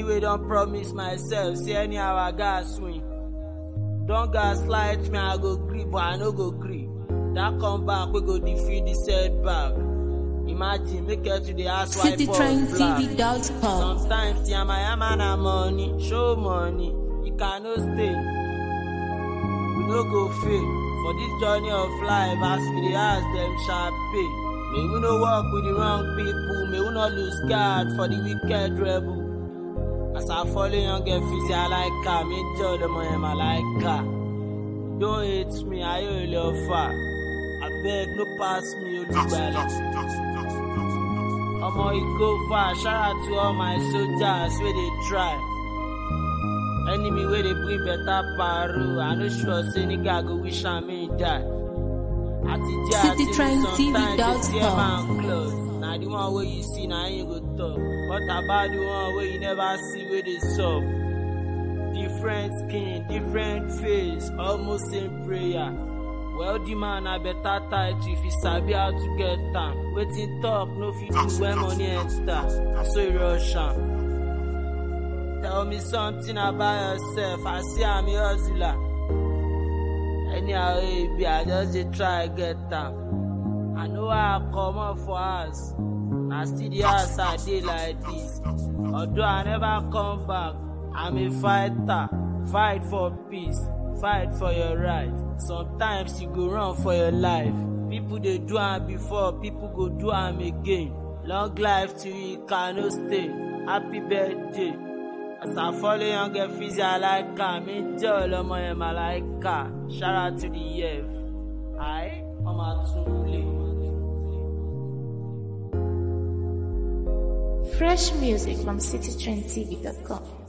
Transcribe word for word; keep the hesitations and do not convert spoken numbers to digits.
wey don promise myself say anyhow I gas win. Don gaslight me, I go gree, but I no go gree. That comeback we go defeat the setback. Imagine make it to the ass wipe city of train T black. V dot com. Sometimes yama yama na money, show money, you cannot stay. We no go fail for this journey of life as we dey ask them shall pay. May we no walk with the wrong people, may we not lose guard for the wicked rebel. As I follow young get fizzy, I like car, me tell them I am I like car. Don't hate me, I owe love far. I beg no pass me, Olubala. Omo, it go far. Shout out to all my soldiers where they try. Enemy where they bring better paru. I no sure say nigga go wish I may die. city train T V dot com. Now the one where you see, now you go talk. What about the one where you never see where they suck? Different skin, different face, almost same prayer. Well, the man a better title if you sabi how to get time. Waiting talk, no fit do when money enter. So you rush am. Tell me something about yourself. I see I'm a hustler. Anyhow, it be, I just dey try get time. I know how I come up for us. I still the house I dey like this. Although I never come back, I'm a fighter. Fight for peace. Fight for your right. Sometimes you go run for your life. People they do am before, people go do am again. Long life to you, cannot stay. Happy birthday. As I follow young get fizzy, I like car. Me tell them I am I like car. Shout out to the F. I am a to play. Fresh music from city train T V dot com.